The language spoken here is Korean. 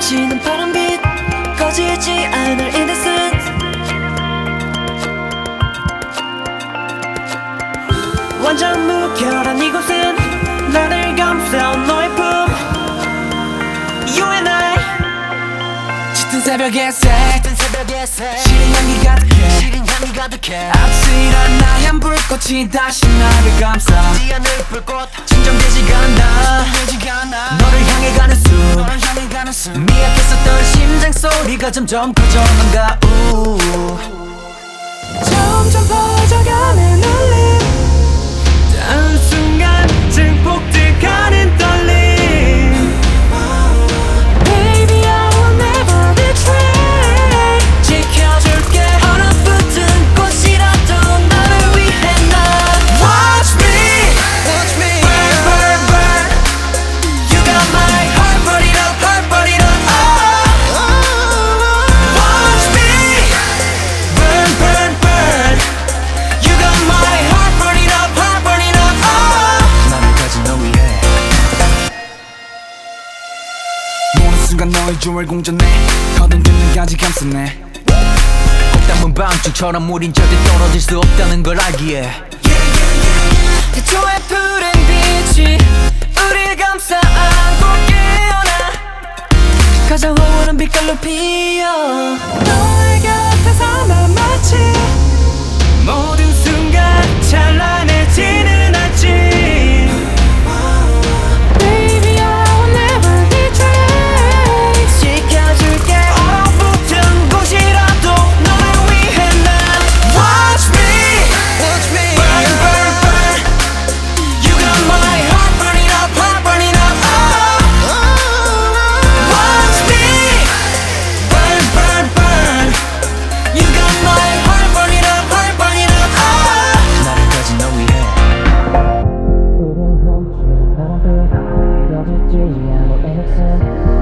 비치는 파란빛 꺼지지 않을 인데스 완전 무결한 이곳은 나를 감싸온 너의 품 You and I 짙은 새벽의 색 시린 향기 가득해 아찔한 하얀 불꽃이 다시 나를 감싸 지하늘 불꽃 진정되지가 않아 너를 향해 가는 숨 미약했었던 심장 소리가 점점 커져간다 점점 퍼져가는 울림 한순간 증폭돼가는 떨림 Baby I will never betray 지켜줄게 얼어붙은 꽃이라도 나를 위해 난 Watch me burn burn burn You got my heart burning up Watch me burn burn burn You got my heart burning up 나를 가진 너 위해 모든 순간 너의 조월 공전해 거둔 눈까지 감싸네 꽃담은 방주처럼 우린 절대 떨어질 수 없다는 걸 알기에 태초의 푸른 빛이 우릴 감싸 안고 깨어나 가장 황홀한 빛깔로 피어 너의 곁에서 난 마치 모든 순간 찬란해지는 아침 Baby I will never betray 지켜줄게 얼어붙은 곳이라도 너를 위해 난 Watch me burn burn burn You got my heart burning up Watch me burn burn burn You got my heart burning up 나를 가진 너 위해 우린 훔친 바람빛 꺼지지 않을 인데스